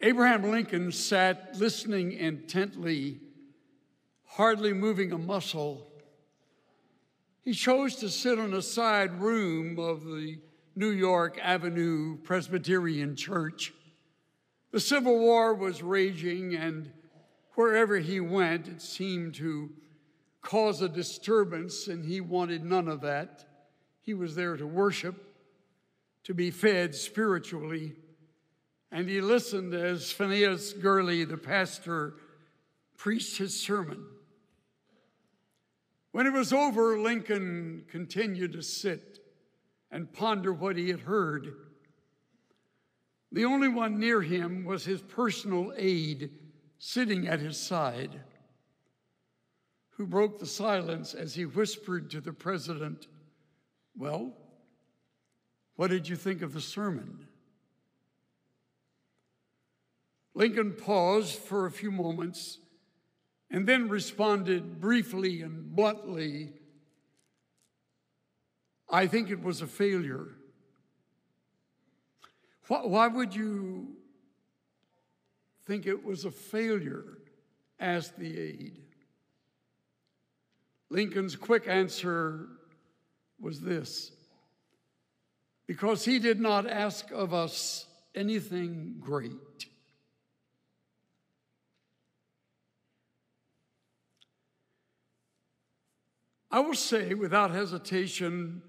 Abraham Lincoln sat listening intently, hardly moving a muscle. He chose to sit in a side room of the New York Avenue Presbyterian Church. The Civil War was raging, and wherever he went, it seemed to cause a disturbance, and he wanted none of that. He was there to worship, to be fed spiritually, and he listened as Phineas Gurley, the pastor, preached his sermon. When it was over, Lincoln continued to sit and ponder what he had heard. The only one near him was his personal aide sitting at his side, who broke the silence as he whispered to the president, "Well, what did you think of the sermon?" Lincoln paused for a few moments and then responded briefly and bluntly, "I think it was a failure." "Why would you think it was a failure?" asked the aide. Lincoln's quick answer was this: "Because he did not ask of us anything great." I will say without hesitation,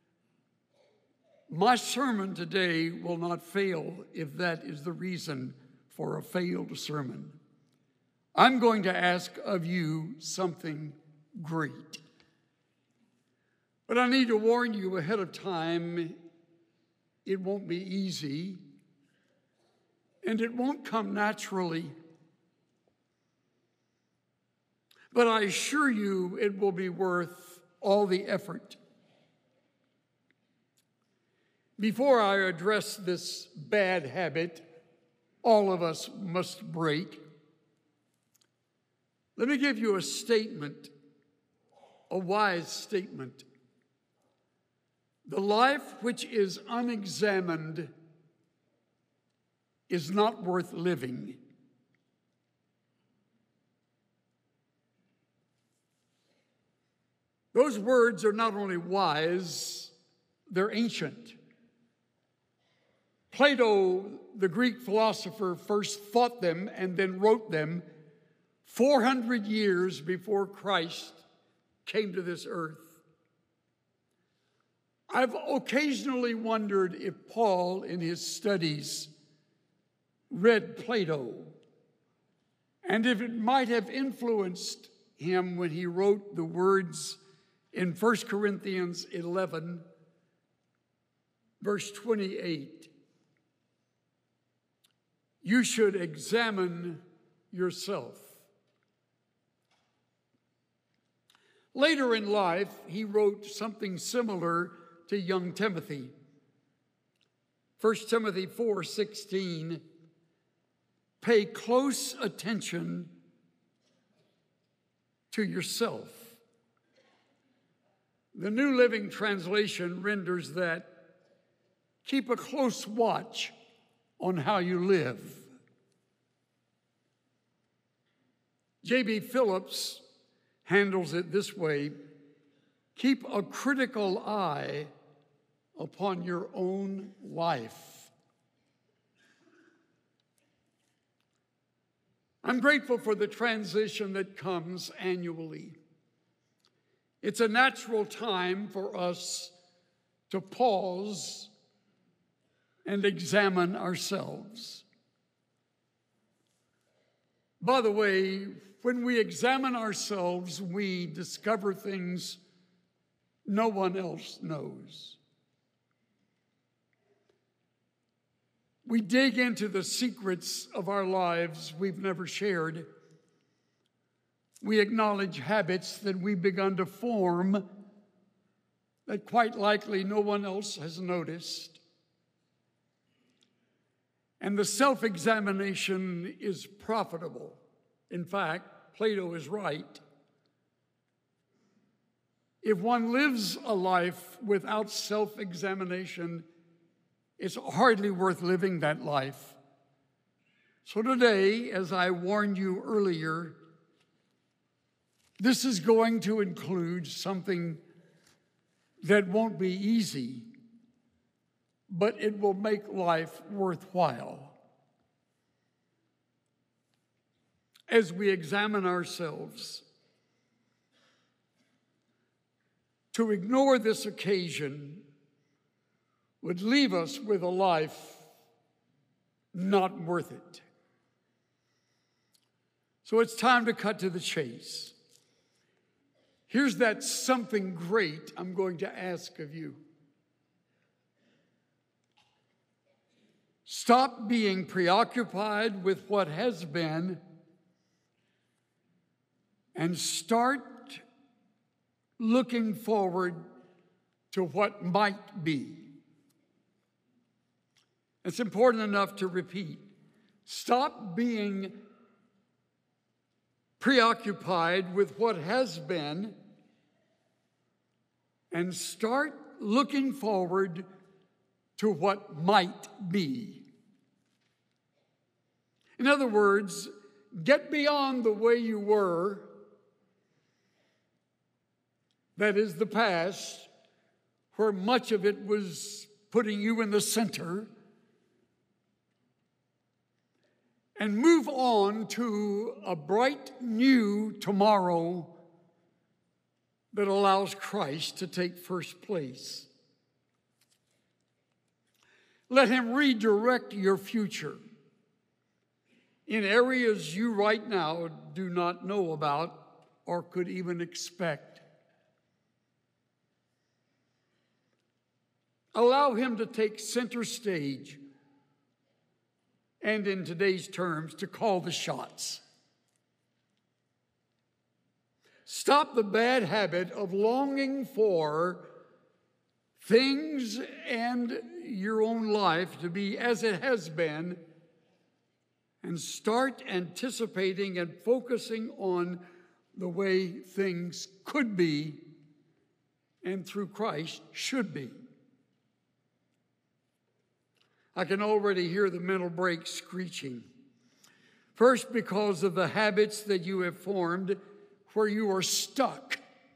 my sermon today will not fail if that is the reason for a failed sermon. I'm going to ask of you something great. But I need to warn you ahead of time, it won't be easy, and it won't come naturally. But I assure you it will be worth all the effort. Before I address this bad habit all of us must break, let me give you a statement, a wise statement. The life which is unexamined is not worth living. Those words are not only wise, they're ancient. Plato, the Greek philosopher, first thought them and then wrote them 400 years before Christ came to this earth. I've occasionally wondered if Paul, in his studies, read Plato, and if it might have influenced him when he wrote the words in 1 Corinthians 11, verse 28. You should examine yourself. Later in life, he wrote something similar to young Timothy. 1 Timothy 4:16, pay close attention to yourself. The New Living Translation renders that, keep a close watch on how you live. J.B. Phillips handles it this way, keep a critical eye upon your own life. I'm grateful for the transition that comes annually. It's a natural time for us to pause and examine ourselves. By the way, when we examine ourselves, we discover things no one else knows. We dig into the secrets of our lives we've never shared. We acknowledge habits that we've begun to form that quite likely no one else has noticed. And the self-examination is profitable. In fact, Plato is right. If one lives a life without self-examination, it's hardly worth living that life. So today, as I warned you earlier, this is going to include something that won't be easy, but it will make life worthwhile. As we examine ourselves, to ignore this occasion would leave us with a life not worth it. So it's time to cut to the chase. Here's that something great I'm going to ask of you. Stop being preoccupied with what has been and start looking forward to what might be. It's important enough to repeat. Stop being preoccupied with what has been and start looking forward to what might be. In other words, get beyond the way you were, that is the past, where much of it was putting you in the center, and move on to a bright new tomorrow that allows Christ to take first place. Let him redirect your future in areas you right now do not know about or could even expect. Allow him to take center stage and, in today's terms, to call the shots. Stop the bad habit of longing for things and your own life to be as it has been, and start anticipating and focusing on the way things could be and through Christ should be. I can already hear the mental brakes screeching. First, because of the habits that you have formed where you are stuck.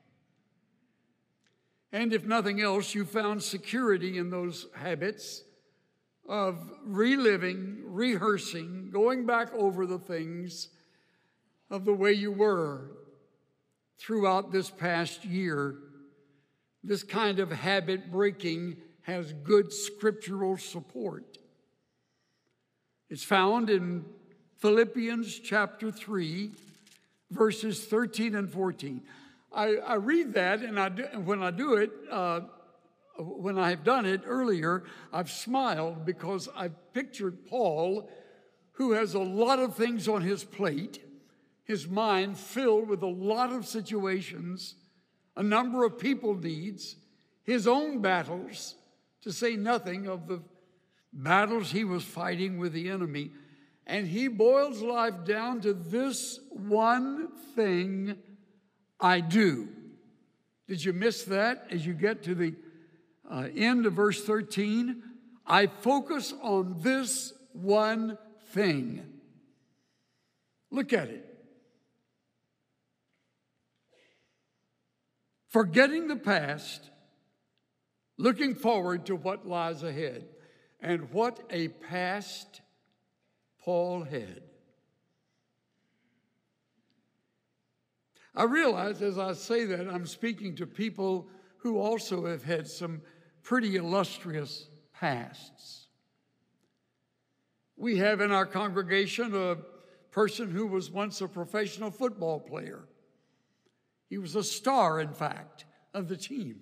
And if nothing else, you found security in those habits of reliving, rehearsing, going back over the things of the way you were throughout this past year. This kind of habit breaking has good scriptural support. It's found in Philippians chapter 3, verses 13 and 14. I read that, and when I do it, when I have done it earlier, I've smiled because I've pictured Paul, who has a lot of things on his plate, his mind filled with a lot of situations, a number of people needs, his own battles, to say nothing of the battles he was fighting with the enemy. And he boils life down to this one thing I do. Did you miss that as you get to the end of verse 13? I focus on this one thing. Look at it. Forgetting the past, looking forward to what lies ahead. And what a past Paul had. I realize as I say that, I'm speaking to people who also have had some pretty illustrious pasts. We have in our congregation a person who was once a professional football player. He was a star, in fact, of the team.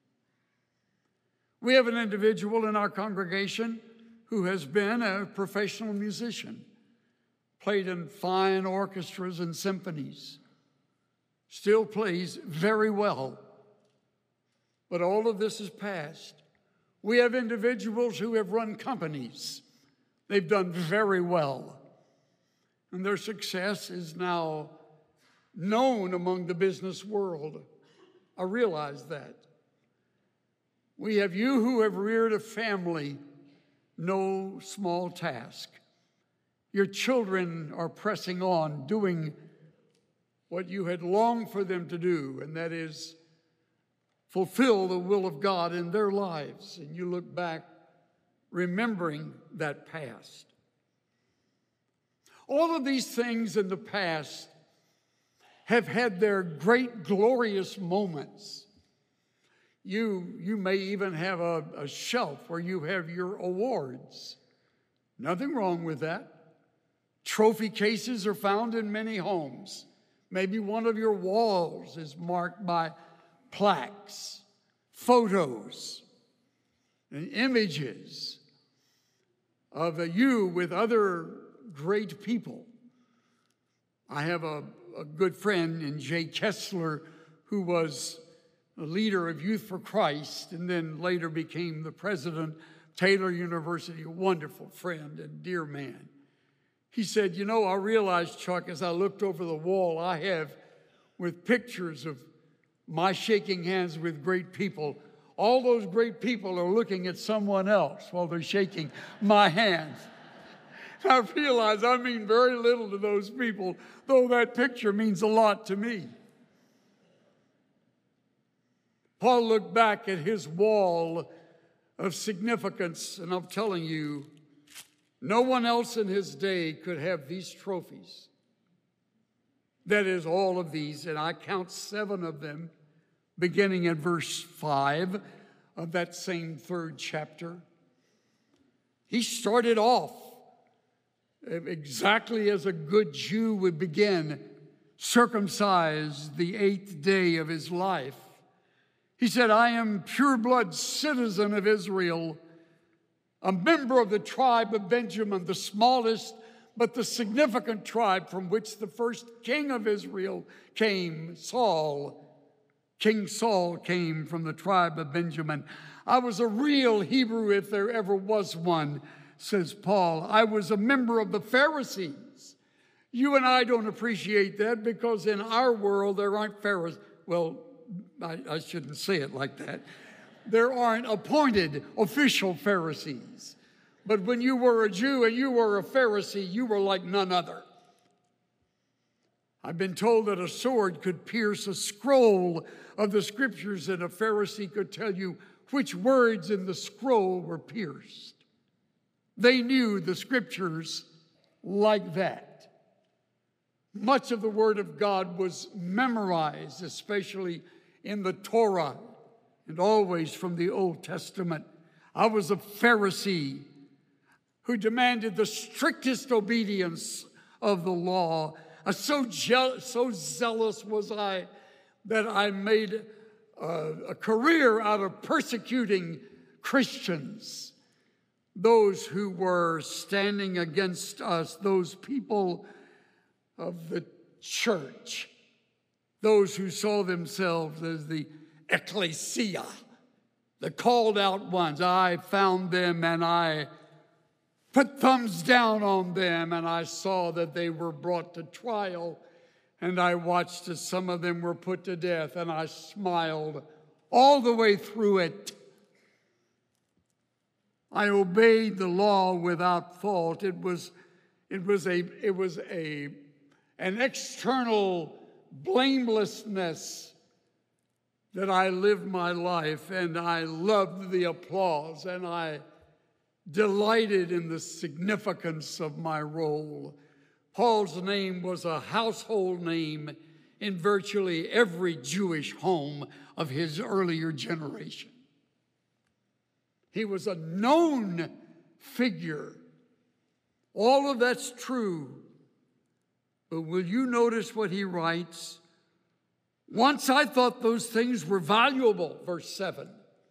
We have an individual in our congregation who has been a professional musician, played in fine orchestras and symphonies, still plays very well. But all of this is past. We have individuals who have run companies. They've done very well. And their success is now known among the business world. I realize that. We have you who have reared a family, no small task. your children are pressing on, doing what you had longed for them to do, and that is fulfill the will of God in their lives. And you look back remembering that past. All of these things in the past have had their great glorious moments. You may even have a shelf where you have your awards. Nothing wrong with that. Trophy cases are found in many homes. Maybe one of your walls is marked by plaques, photos, and images of you with other great people. I have a good friend in Jay Kessler, who was a leader of Youth for Christ and then later became the president of Taylor University, a wonderful friend and dear man. He said, you know, I realized, Chuck, as I looked over the wall I have with pictures of my shaking hands with great people, all those great people are looking at someone else while they're shaking my hands. I realize I mean very little to those people, though that picture means a lot to me. Paul looked back at his wall of significance, and I'm telling you, no one else in his day could have these trophies. That is, all of these, and I count 7 of them, beginning at verse 5 of that same 3rd chapter. He started off exactly as a good Jew would begin, circumcised the 8th day of his life. He said, I am pure-blood citizen of Israel, a member of the tribe of Benjamin, the smallest but the significant tribe from which the first king of Israel came, Saul. King Saul came from the tribe of Benjamin. I was a real Hebrew if there ever was one, says Paul. I was a member of the Pharisees. You and I don't appreciate that because in our world there aren't Pharisees. Well, I shouldn't say it like that. There aren't appointed official Pharisees. But when you were a Jew and you were a Pharisee, you were like none other. I've been told that a sword could pierce a scroll of the scriptures and a Pharisee could tell you which words in the scroll were pierced. They knew the scriptures like that. Much of the Word of God was memorized, especially in the Torah, and always from the Old Testament. I was a Pharisee who demanded the strictest obedience of the law. So zealous was I that I made a career out of persecuting Christians, those who were standing against us, those people of the church, those who saw themselves as the ecclesia, the called out ones. I found them and I put thumbs down on them, and I saw that they were brought to trial, and I watched as some of them were put to death, and I smiled all the way through it. I obeyed the law without fault. It was an external blamelessness that I lived my life, and I loved the applause, and I delighted in the significance of my role. Paul's name was a household name in virtually every Jewish home of his earlier generation. He was a known figure. All of that's true. But will you notice what he writes? Once I thought those things were valuable, verse 7.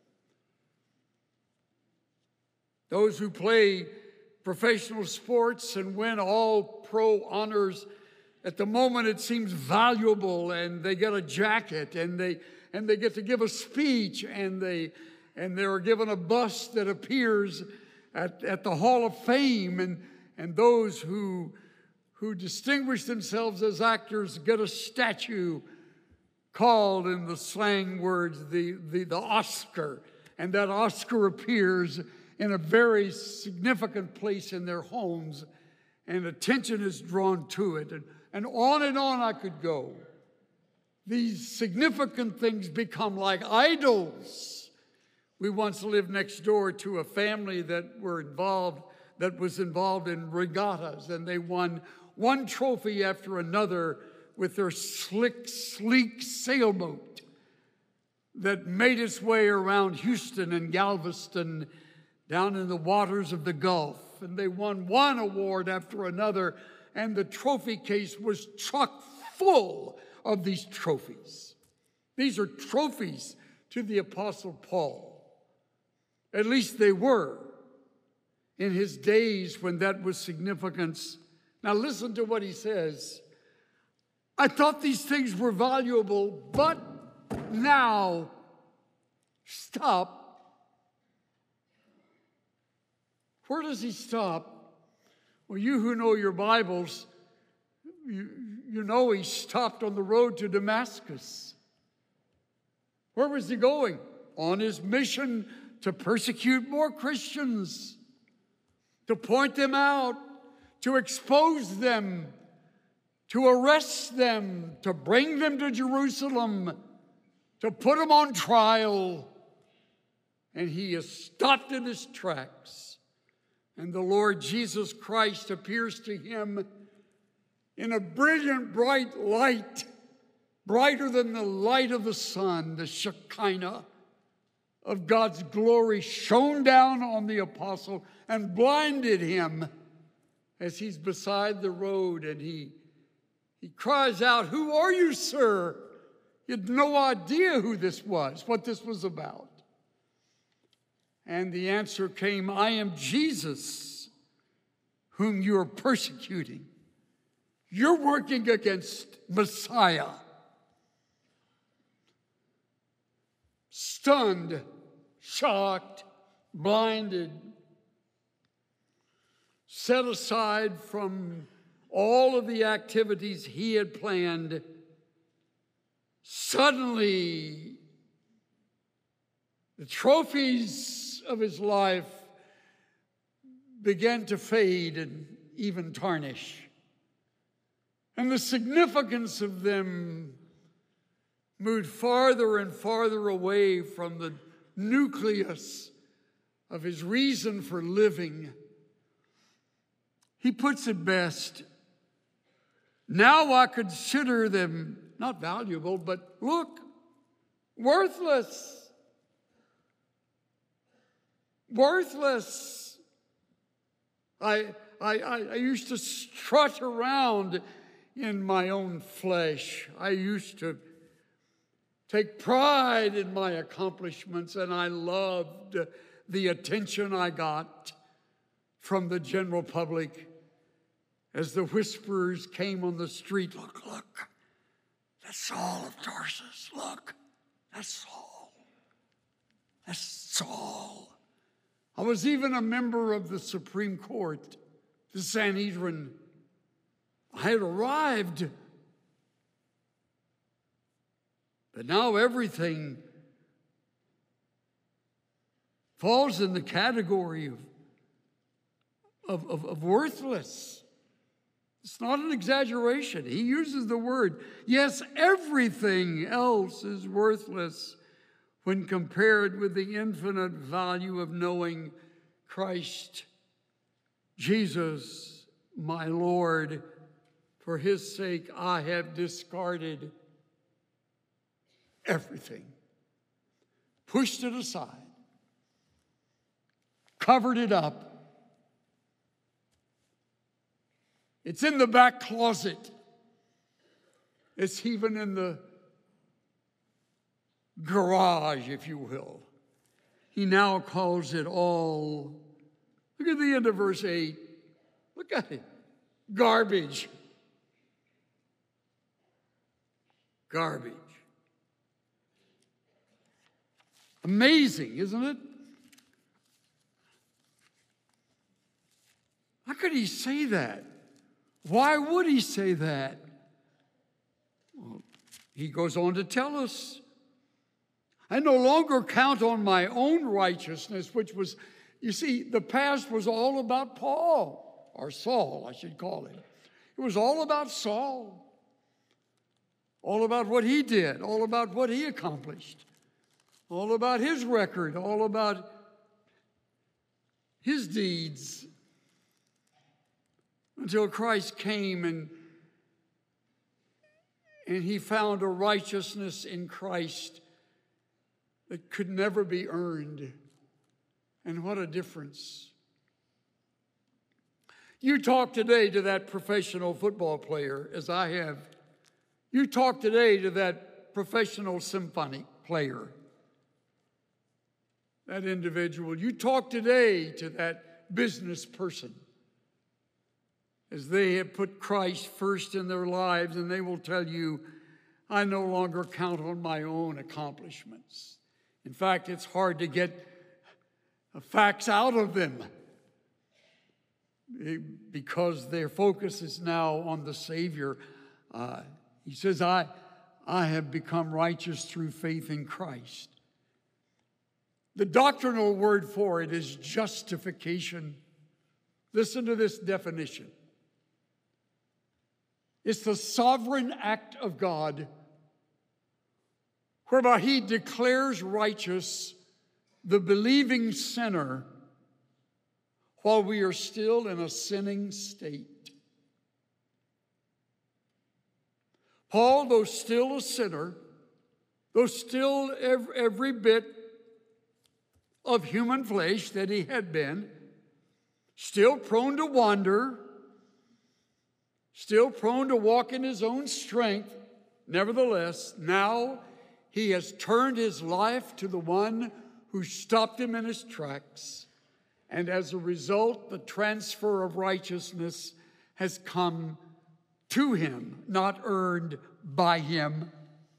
Those who play professional sports and win all pro honors, at the moment it seems valuable, and they get a jacket, and they get to give a speech, and they're given a bust that appears at the Hall of Fame, and those who distinguish themselves as actors get a statue called, in the slang words, the Oscar, and that Oscar appears in a very significant place in their homes, and attention is drawn to it. And on I could go. These significant things become like idols. We once lived next door to a family that was involved in regattas, and they won one trophy after another with their slick, sleek sailboat that made its way around Houston and Galveston down in the waters of the Gulf. And they won one award after another, and the trophy case was chock full of these trophies. These are trophies to the Apostle Paul. At least they were in his days when that was significance. Now listen to what he says. I thought these things were valuable, but now stop. Where does he stop? Well, you who know your Bibles, you know he stopped on the road to Damascus. Where was he going? On his mission to persecute more Christians, to point them out, to expose them, to arrest them, to bring them to Jerusalem, to put them on trial. And he is stopped in his tracks. And the Lord Jesus Christ appears to him in a brilliant, bright light, brighter than the light of the sun. The Shekinah of God's glory shone down on the apostle and blinded him as he's beside the road, and he cries out, "Who are you, sir?" He had no idea who this was, what this was about. And the answer came, "I am Jesus, whom you are persecuting." You're working against Messiah. Stunned, shocked, blinded, set aside from all of the activities he had planned, suddenly the trophies of his life began to fade and even tarnish. And the significance of them moved farther and farther away from the nucleus of his reason for living. He puts it best, "Now I consider them not valuable, but look, worthless. Worthless. I used to strut around in my own flesh. I used to take pride in my accomplishments, and I loved the attention I got from the general public as the whisperers came on the street. Look, that's Saul of Tarsus. Look, that's Saul. That's Saul." I was even a member of the Supreme Court, the Sanhedrin. I had arrived. But now everything falls in the category of worthless. It's not an exaggeration. He uses the word. Yes, everything else is worthless when compared with the infinite value of knowing Christ Jesus, my Lord. For his sake, I have discarded everything, pushed it aside, covered it up. It's in the back closet. It's even in the garage, if you will. He now calls it all. Look at the end of verse 8. Look at it. Garbage. Garbage. Amazing, isn't it? How could he say that? Why would he say that? Well, he goes on to tell us, "I no longer count on my own righteousness," which was, you see, the past was all about Paul. or Saul, I should call him. It was all about Saul, all about what he did, all about what he accomplished, all about his record, all about his deeds, until Christ came and he found a righteousness in Christ that could never be earned. And what a difference. You talk today to that professional football player, as I have. You talk today to that professional symphony player, that individual. You talk today to that business person, as they have put Christ first in their lives, and they will tell you, I no longer count on my own accomplishments. In fact, it's hard to get facts out of them because their focus is now on the Savior. He says, I have become righteous through faith in Christ. The doctrinal word for it is justification. Listen to this definition. It's the sovereign act of God whereby he declares righteous the believing sinner while we are still in a sinning state. Paul, though still a sinner, though still every bit of human flesh that he had been, still prone to wander, still prone to walk in his own strength, nevertheless, now he has turned his life to the one who stopped him in his tracks. And as a result, the transfer of righteousness has come to him, not earned by him.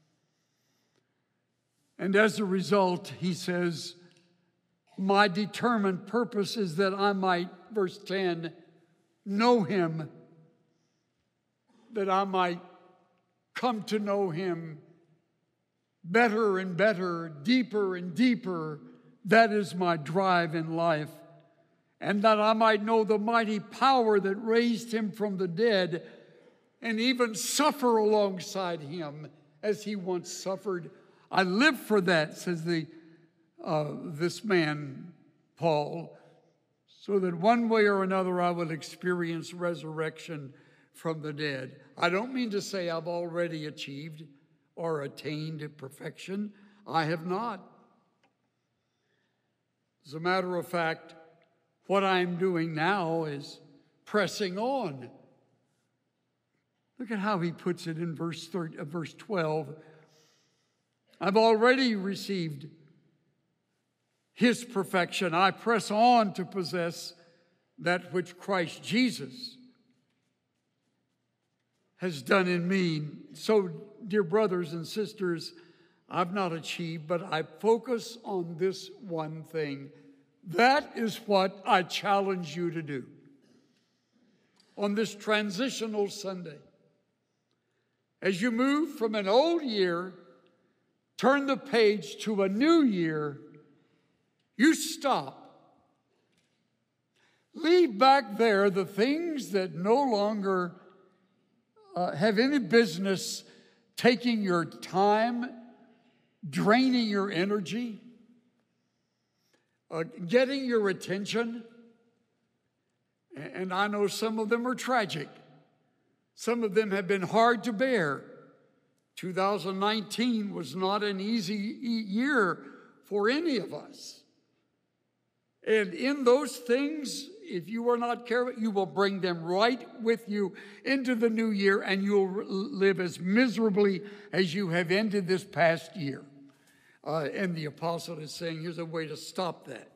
And as a result, he says, my determined purpose is that I might, verse 10, know him, that I might come to know him better and better, deeper and deeper. That is my drive in life. And that I might know the mighty power that raised him from the dead and even suffer alongside him as he once suffered. I live for that, says this man, Paul, so that one way or another I will experience resurrection from the dead. I don't mean to say I've already achieved or attained perfection. I have not. As a matter of fact, what I'm doing now is pressing on. Look at how he puts it in verse 12. I've already received his perfection. I press on to possess that which Christ Jesus has done in me. So, dear brothers and sisters, I've not achieved, but I focus on this one thing. That is what I challenge you to do on this transitional Sunday. As you move from an old year, turn the page to a new year, you stop. Leave back there the things that no longer have any business taking your time, draining your energy, getting your attention. And I know some of them are tragic. Some of them have been hard to bear. 2019 was not an easy year for any of us. And in those things, if you are not careful, you will bring them right with you into the new year, and you'll live as miserably as you have ended this past year. And the apostle is saying, here's a way to stop that.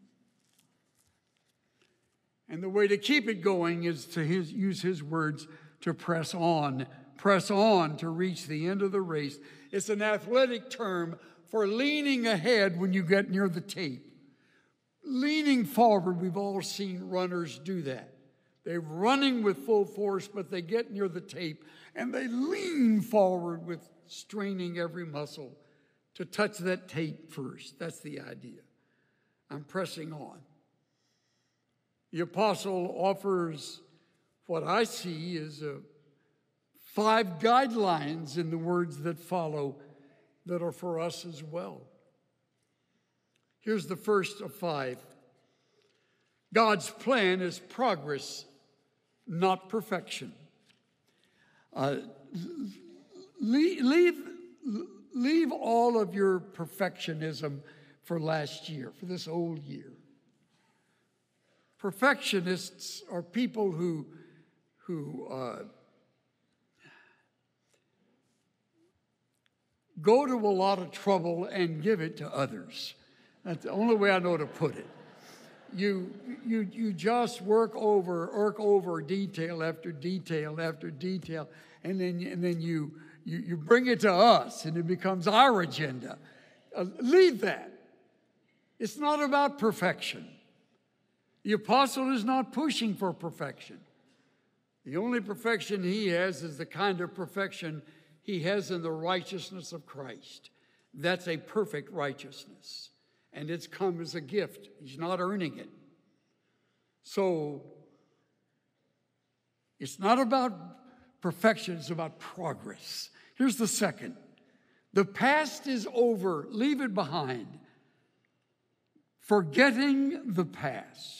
And the way to keep it going is to use his words, to press on to reach the end of the race. It's an athletic term for leaning ahead when you get near the tape. Leaning forward, we've all seen runners do that. They're running with full force, but they get near the tape and they lean forward with straining every muscle to touch that tape first. That's the idea. I'm pressing on. The apostle offers what I see is 5 guidelines in the words that follow that are for us as well. Here's the first of 5. God's plan is progress, not perfection. Leave all of your perfectionism for last year, for this old year. Perfectionists are people who go to a lot of trouble and give it to others. That's the only way I know to put it. You just work over detail after detail after detail, and then you bring it to us, and it becomes our agenda. Leave that. It's not about perfection. The apostle is not pushing for perfection. The only perfection he has is the kind of perfection he has in the righteousness of Christ. That's a perfect righteousness, and it's come as a gift. He's not earning it. So it's not about perfection, it's about progress. Here's the second. The past is over. Leave it behind. Forgetting the past.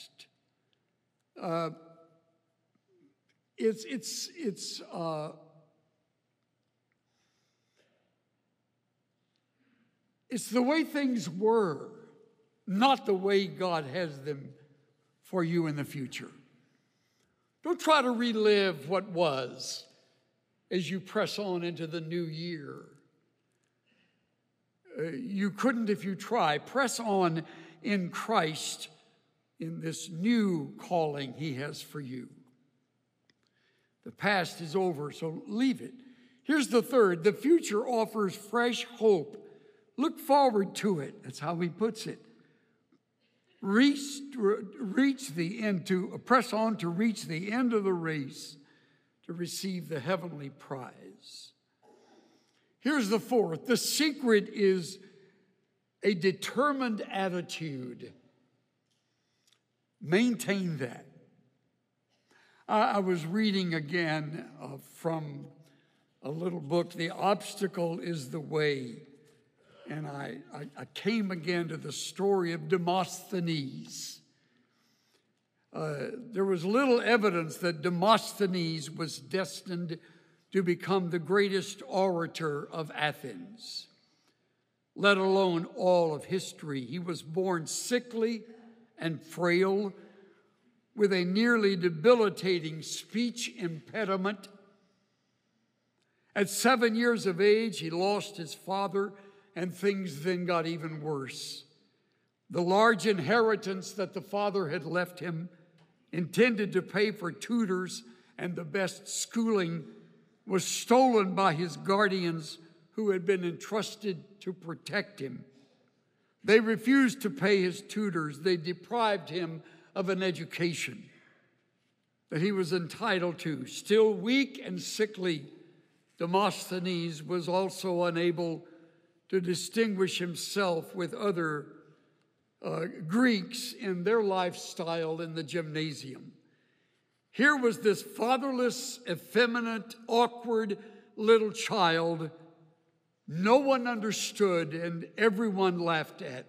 It's the way things were, not the way God has them for you in the future. Don't try to relive what was as you press on into the new year. You couldn't if you try. Press on in Christ in this new calling he has for you. The past is over, so leave it. Here's the third. The future offers fresh hope. Look forward to it. That's how he puts it. Reach the end, to press on to reach the end of the race to receive the heavenly prize. Here's the fourth. The secret is a determined attitude. Maintain that. I was reading again from a little book, The Obstacle is the Way. And I came again to the story of Demosthenes. There was little evidence that Demosthenes was destined to become the greatest orator of Athens, let alone all of history. He was born sickly and frail, with a nearly debilitating speech impediment. At 7 years of age, he lost his father, and things then got even worse. The large inheritance that the father had left him, intended to pay for tutors and the best schooling, was stolen by his guardians who had been entrusted to protect him. They refused to pay his tutors. They deprived him of an education that he was entitled to. Still weak and sickly, Demosthenes was also unable to distinguish himself with other Greeks in their lifestyle in the gymnasium. Here was this fatherless, effeminate, awkward little child no one understood and everyone laughed at.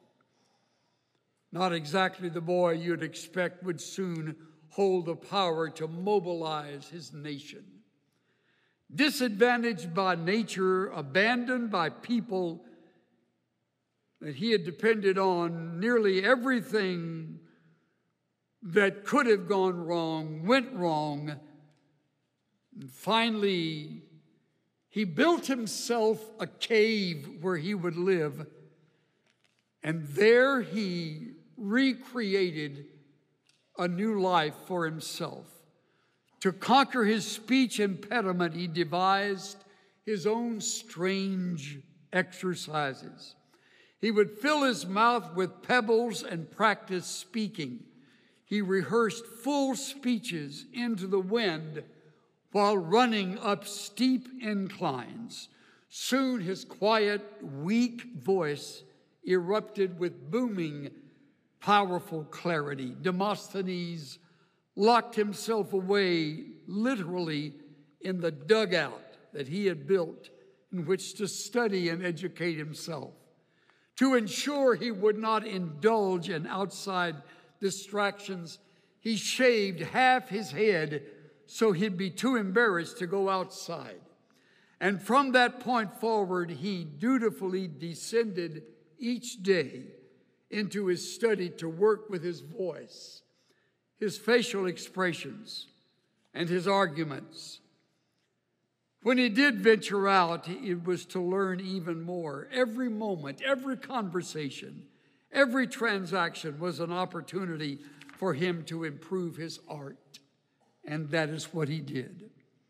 Not exactly the boy you'd expect would soon hold the power to mobilize his nation. Disadvantaged by nature, abandoned by people that he had depended on, nearly everything that could have gone wrong went wrong. And finally, he built himself a cave where he would live, and there he recreated a new life for himself. To conquer his speech impediment, he devised his own strange exercises. He would fill his mouth with pebbles and practice speaking. He rehearsed full speeches into the wind while running up steep inclines. Soon his quiet, weak voice erupted with booming, powerful clarity. Demosthenes locked himself away literally in the dugout that he had built in which to study and educate himself. To ensure he would not indulge in outside distractions, he shaved half his head so he'd be too embarrassed to go outside. And from that point forward, he dutifully descended each day into his study to work with his voice, his facial expressions, and his arguments. When he did venture out, it was to learn even more. Every moment, every conversation, every transaction was an opportunity for him to improve his art. And that is what he did.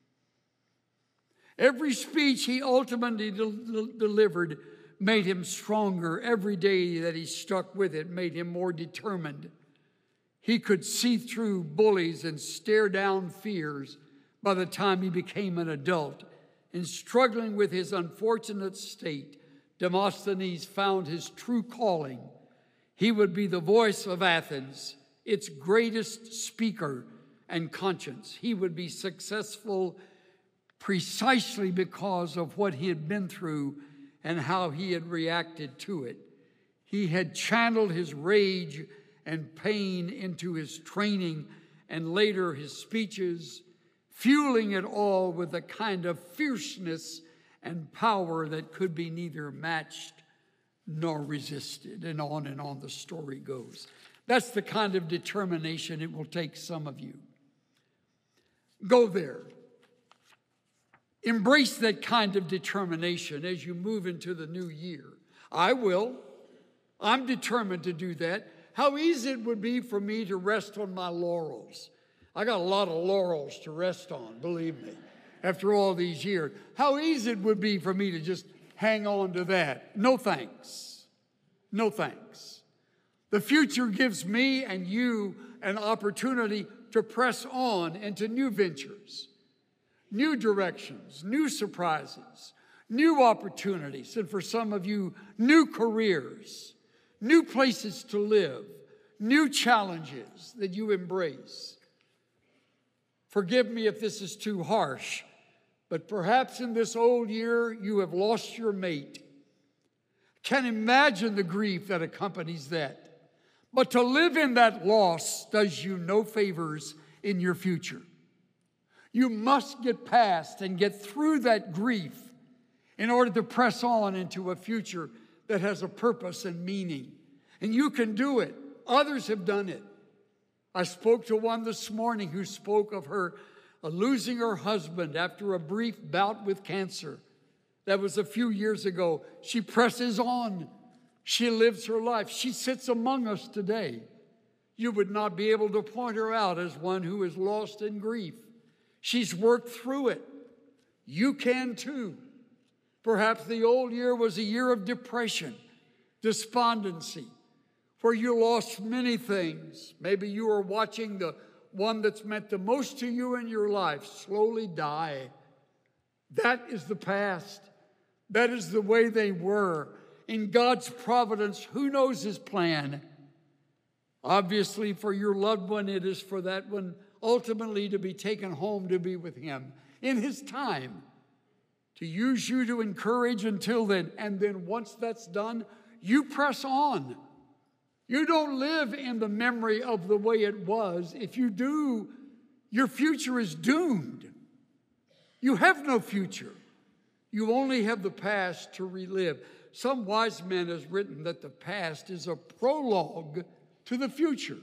Every speech he ultimately delivered made him stronger. Every day that he stuck with it made him more determined. He could see through bullies and stare down fears by the time he became an adult. In struggling with his unfortunate state, Demosthenes found his true calling. He would be the voice of Athens, its greatest speaker and conscience. He would be successful precisely because of what he had been through and how he had reacted to it. He had channeled his rage and pain into his training and later his speeches, fueling it all with a kind of fierceness and power that could be neither matched nor resisted. And on the story goes. That's the kind of determination it will take some of you. Go there. Embrace that kind of determination as you move into the new year. I will. I'm determined to do that. How easy it would be for me to rest on my laurels. I got a lot of laurels to rest on, believe me, after all these years. How easy it would be for me to just hang on to that. No thanks. No thanks. The future gives me and you an opportunity to press on into new ventures, new directions, new surprises, new opportunities, and for some of you, new careers, new places to live, new challenges that you embrace. Forgive me if this is too harsh, but perhaps in this old year you have lost your mate. Can imagine the grief that accompanies that. But to live in that loss does you no favors in your future. You must get past and get through that grief in order to press on into a future that has a purpose and meaning. And you can do it. Others have done it. I spoke to one this morning who spoke of her losing her husband after a brief bout with cancer. That was a few years ago. She presses on. She lives her life. She sits among us today. You would not be able to point her out as one who is lost in grief. She's worked through it. You can too. Perhaps the old year was a year of depression, despondency, where you lost many things. Maybe you are watching the one that's meant the most to you in your life slowly die. That is the past. That is the way they were. In God's providence, who knows his plan? Obviously, for your loved one, it is for that one ultimately to be taken home to be with him in his time, to use you to encourage until then. And then once that's done, you press on. You don't live in the memory of the way it was. If you do, your future is doomed. You have no future. You only have the past to relive. Some wise man has written that the past is a prologue to the future.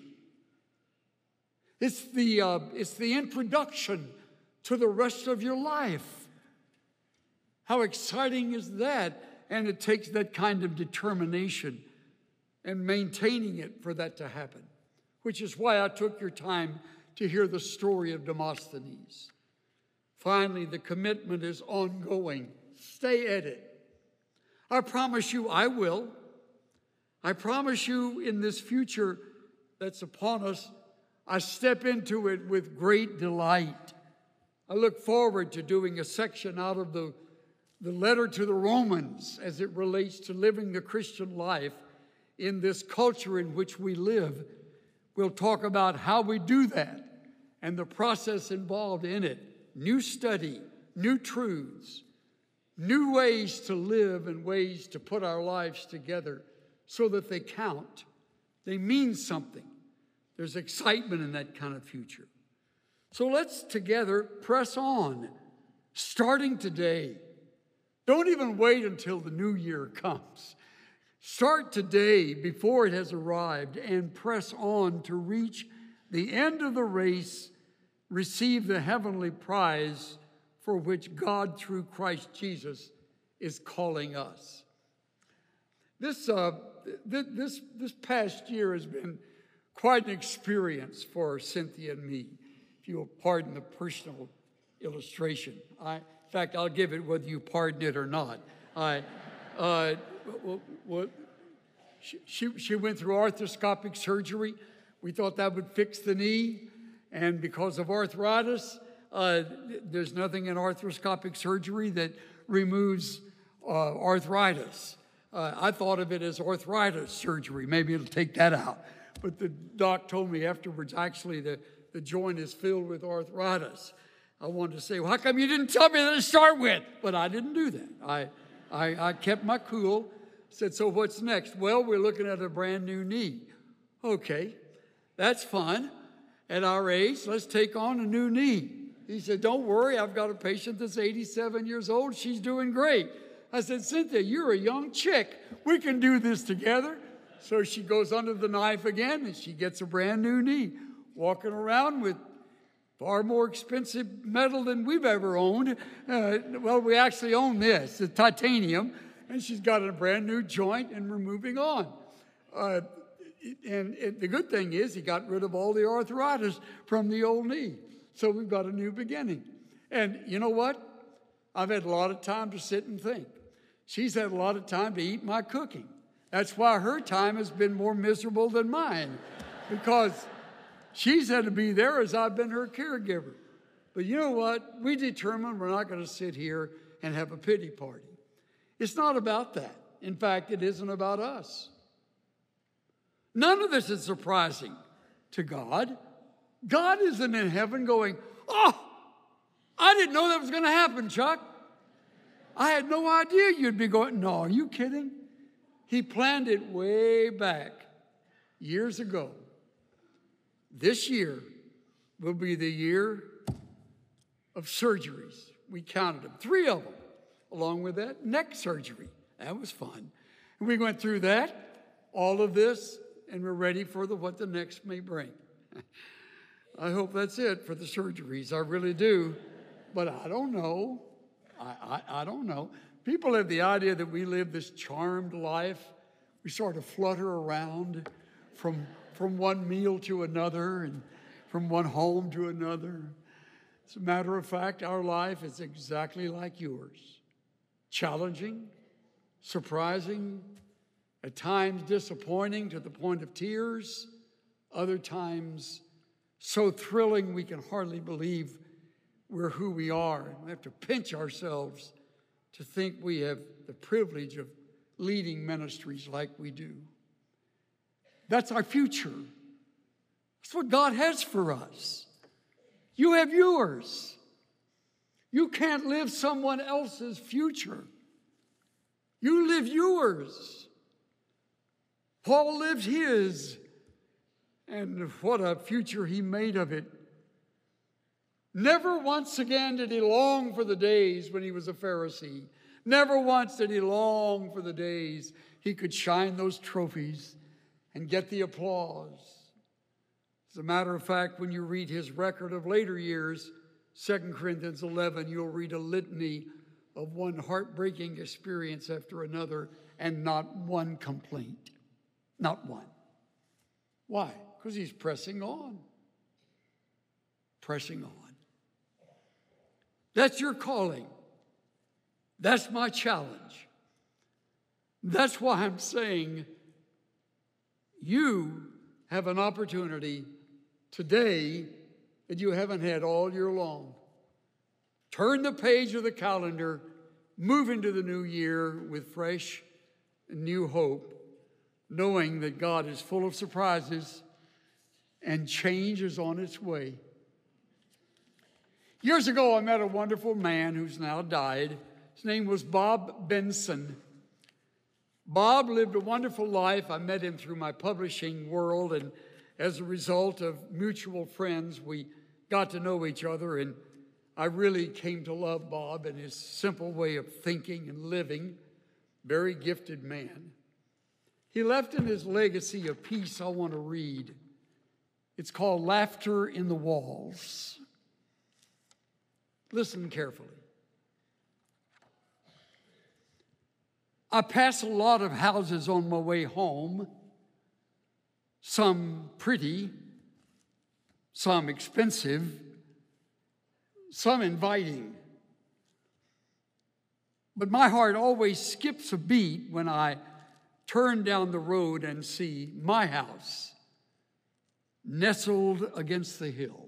It's the introduction to the rest of your life. How exciting is that? And it takes that kind of determination and maintaining it for that to happen, which is why I took your time to hear the story of Demosthenes. Finally, the commitment is ongoing. Stay at it. I promise you I will. I promise you in this future that's upon us, I step into it with great delight. I look forward to doing a section out of the letter to the Romans as it relates to living the Christian life in this culture in which we live. We'll talk about how we do that and the process involved in it. New study, new truths, new ways to live and ways to put our lives together so that they count. They mean something. There's excitement in that kind of future. So let's together press on, starting today. Don't even wait until the new year comes. Start today before it has arrived and press on to reach the end of the race, receive the heavenly prize for which God, through Christ Jesus, is calling us. This past year has been quite an experience for Cynthia and me, if you'll pardon the personal illustration. In fact, I'll give it whether you pardon it or not. She went through arthroscopic surgery. We thought that would fix the knee. And because of arthritis, there's nothing in arthroscopic surgery that removes arthritis. I thought of it as arthritis surgery. Maybe it'll take that out. But the doc told me afterwards, actually, the joint is filled with arthritis. I wanted to say, well, how come you didn't tell me that to start with? But I didn't do that. I kept my cool, said, so what's next? Well, we're looking at a brand new knee. Okay, that's fun. At our age, let's take on a new knee. He said, don't worry, I've got a patient that's 87 years old. She's doing great. I said, Cynthia, you're a young chick. We can do this together. So she goes under the knife again, and she gets a brand new knee, walking around with far more expensive metal than we've ever owned. Well, we actually own this, the titanium, and she's got a brand new joint, and we're moving on. And the good thing is he got rid of all the arthritis from the old knee. So we've got a new beginning. And you know what? I've had a lot of time to sit and think. She's had a lot of time to eat my cooking. That's why her time has been more miserable than mine, because she's had to be there as I've been her caregiver. But you know what? We determined we're not going to sit here and have a pity party. It's not about that. In fact, it isn't about us. None of this is surprising to God. God isn't in heaven going, oh, I didn't know that was going to happen, Chuck. I had no idea you'd be going. No, are you kidding? He planned it way back years ago. This year will be the year of surgeries. We counted them, 3 of them, along with that neck surgery. That was fun. And we went through that, all of this, and we're ready for what the next may bring. I hope that's it for the surgeries. I really do. But I don't know. I don't know. People have the idea that we live this charmed life. We sort of flutter around from one meal to another and from one home to another. As a matter of fact, our life is exactly like yours. Challenging, surprising, at times disappointing to the point of tears, other times so thrilling we can hardly believe we're who we are. We have to pinch ourselves to think we have the privilege of leading ministries like we do. That's our future. That's what God has for us. You have yours. You can't live someone else's future. You live yours. Paul lived his, and what a future he made of it. Never once again did he long for the days when he was a Pharisee. Never once did he long for the days he could shine those trophies and get the applause. As a matter of fact, when you read his record of later years, 2 Corinthians 11, you'll read a litany of one heartbreaking experience after another and not one complaint. Not one. Why? Because he's pressing on. Pressing on. That's your calling. That's my challenge. That's why I'm saying you have an opportunity today that you haven't had all year long. Turn the page of the calendar, move into the new year with fresh and new hope, knowing that God is full of surprises and change is on its way. Years ago, I met a wonderful man who's now died. His name was Bob Benson. Bob lived a wonderful life. I met him through my publishing world, and as a result of mutual friends, we got to know each other, and I really came to love Bob and his simple way of thinking and living. Very gifted man. He left in his legacy a piece I want to read. It's called Laughter in the Walls. Listen carefully. I pass a lot of houses on my way home, some pretty, some expensive, some inviting. But my heart always skips a beat when I turn down the road and see my house nestled against the hill.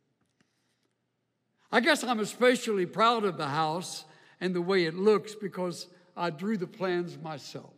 I guess I'm especially proud of the house and the way it looks because I drew the plans myself.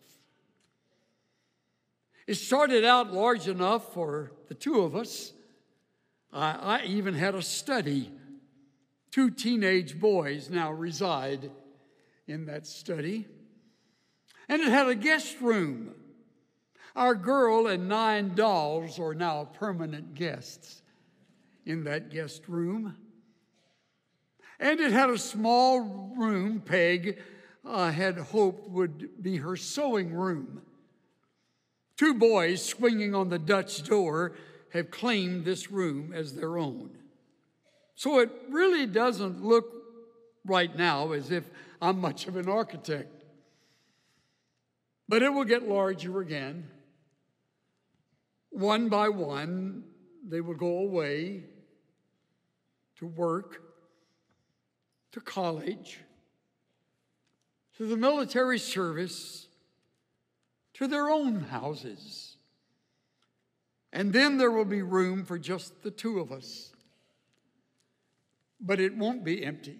It started out large enough for the two of us. I even had a study. 2 teenage boys now reside in that study. And it had a guest room. Our girl and 9 dolls are now permanent guests in that guest room. And it had a small room Peg had hoped would be her sewing room. 2 boys swinging on the Dutch door have claimed this room as their own. So it really doesn't look right now as if I'm much of an architect. But it will get larger again. One by one, they will go away to work, to college, to the military service, to their own houses. And then there will be room for just the 2 of us. But it won't be empty.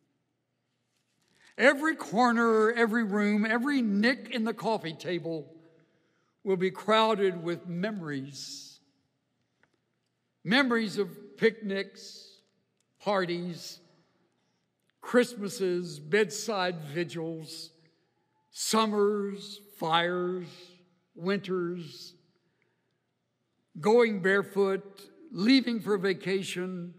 Every corner, every room, every nick in the coffee table will be crowded with memories. Memories of picnics, parties, Christmases, bedside vigils, summers, fires, winters, going barefoot, leaving for vacation,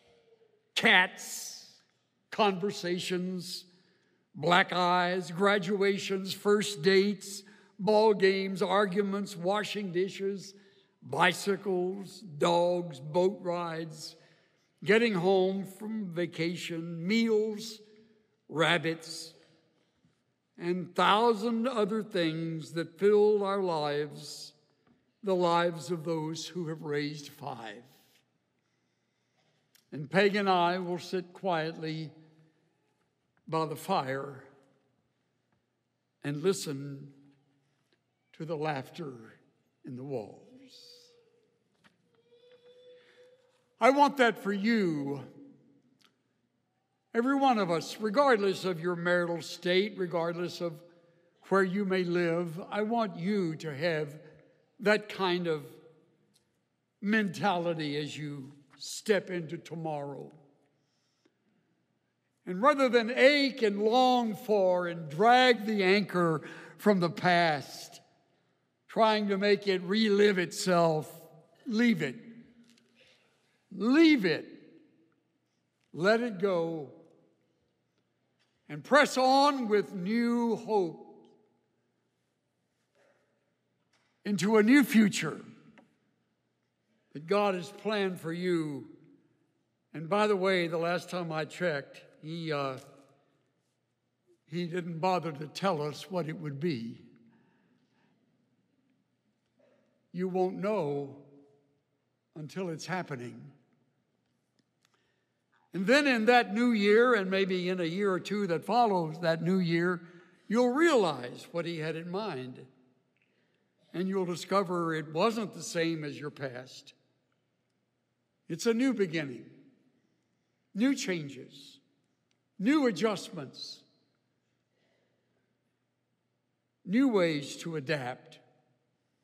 cats, conversations, black eyes, graduations, first dates, ball games, arguments, washing dishes, bicycles, dogs, boat rides, getting home from vacation, meals, rabbits, and 1,000 other things that fill our lives, the lives of those who have raised 5. And Peg and I will sit quietly by the fire and listen to the laughter in the walls. I want that for you. Every one of us, regardless of your marital state, regardless of where you may live, I want you to have that kind of mentality as you step into tomorrow. And rather than ache and long for and drag the anchor from the past, trying to make it relive itself, leave it. Leave it. Let it go. And press on with new hope into a new future that God has planned for you. And by the way, the last time I checked, he didn't bother to tell us what it would be. You won't know until it's happening. And then in that new year, and maybe in a year or 2 that follows that new year, you'll realize what he had in mind. And you'll discover it wasn't the same as your past. It's a new beginning, new changes, new adjustments, new ways to adapt.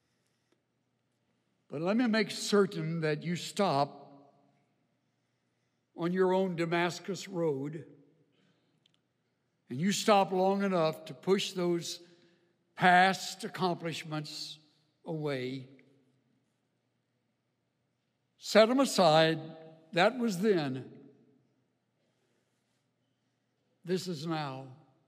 But let me make certain that you stop on your own Damascus road and you stop long enough to push those past accomplishments away. Set them aside. That was then. This is now.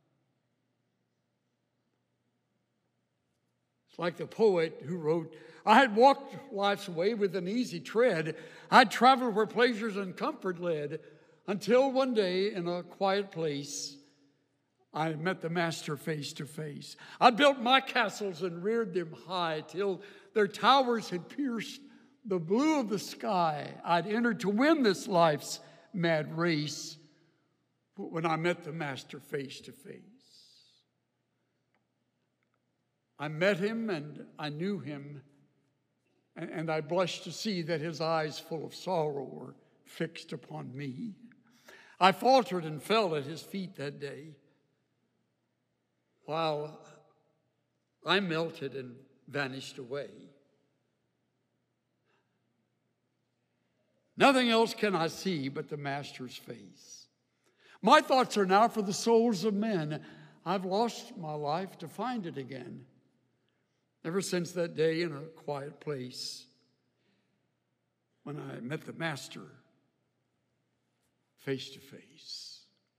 It's like the poet who wrote, I had walked life's way with an easy tread. I'd traveled where pleasures and comfort led, until one day in a quiet place, I met the Master face to face. I built my castles and reared them high till their towers had pierced the blue of the sky. I'd entered to win this life's mad race. But when I met the Master face to face, I met him and I knew him, and I blushed to see that his eyes full of sorrow were fixed upon me. I faltered and fell at his feet that day, while I melted and vanished away. Nothing else can I see but the Master's face. My thoughts are now for the souls of men. I've lost my life to find it again. Ever since that day in a quiet place when I met the Master face to face.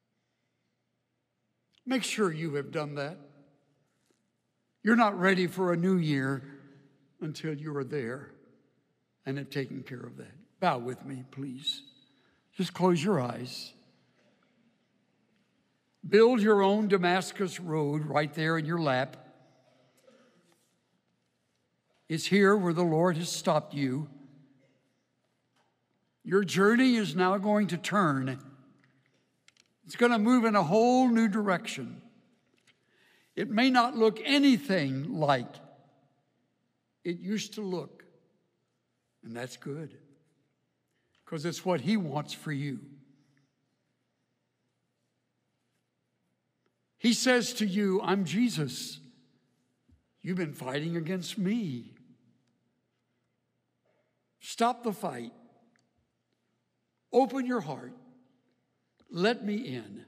Make sure you have done that. You're not ready for a new year until you are there and have taken care of that. Bow with me, please. Just close your eyes. Build your own Damascus road right there in your lap. It's here where the Lord has stopped you. Your journey is now going to turn. It's going to move in a whole new direction. It may not look anything like it used to look, and that's good, because it's what He wants for you. He says to you, I'm Jesus. You've been fighting against me. Stop the fight. Open your heart. Let me in.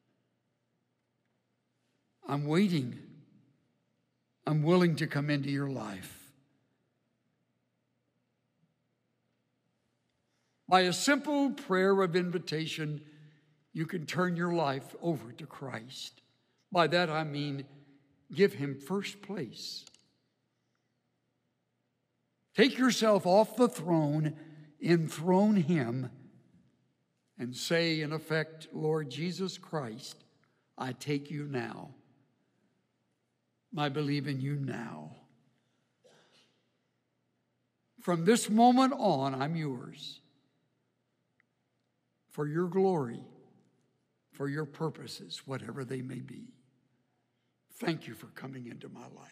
I'm waiting. I'm willing to come into your life. By a simple prayer of invitation, you can turn your life over to Christ. By that I mean, give Him first place. Take yourself off the throne, enthrone Him, and say, in effect, Lord Jesus Christ, I take you now. I believe in you now. From this moment on, I'm yours. For your glory, for your purposes, whatever they may be. Thank you for coming into my life.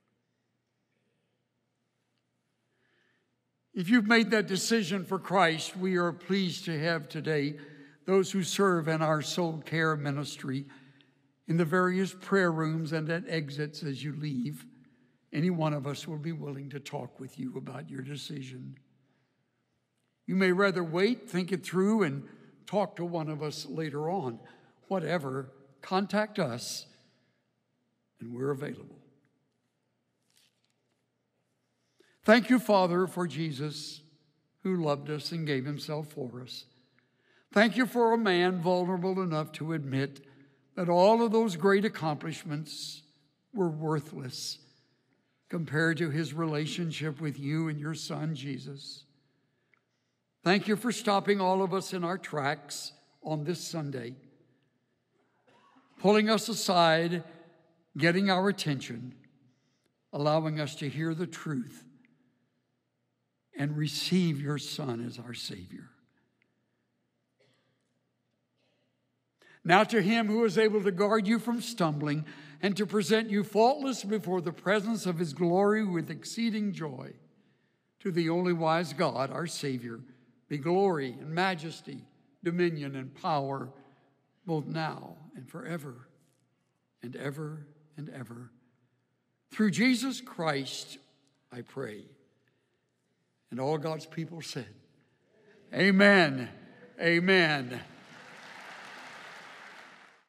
If you've made that decision for Christ, we are pleased to have today those who serve in our soul care ministry in the various prayer rooms and at exits as you leave. Any one of us will be willing to talk with you about your decision. You may rather wait, think it through, and talk to one of us later on. Whatever, contact us, and we're available. Thank you, Father, for Jesus, who loved us and gave Himself for us. Thank you for a man vulnerable enough to admit that all of those great accomplishments were worthless compared to his relationship with you and your Son, Jesus. Thank you for stopping all of us in our tracks on this Sunday, pulling us aside, getting our attention, allowing us to hear the truth and receive your Son as our Savior. Now to Him who is able to guard you from stumbling and to present you faultless before the presence of His glory with exceeding joy, to the only wise God, our Savior, be glory and majesty, dominion and power, both now and forever and ever and ever. Through Jesus Christ, I pray. And all God's people said, Amen. Amen.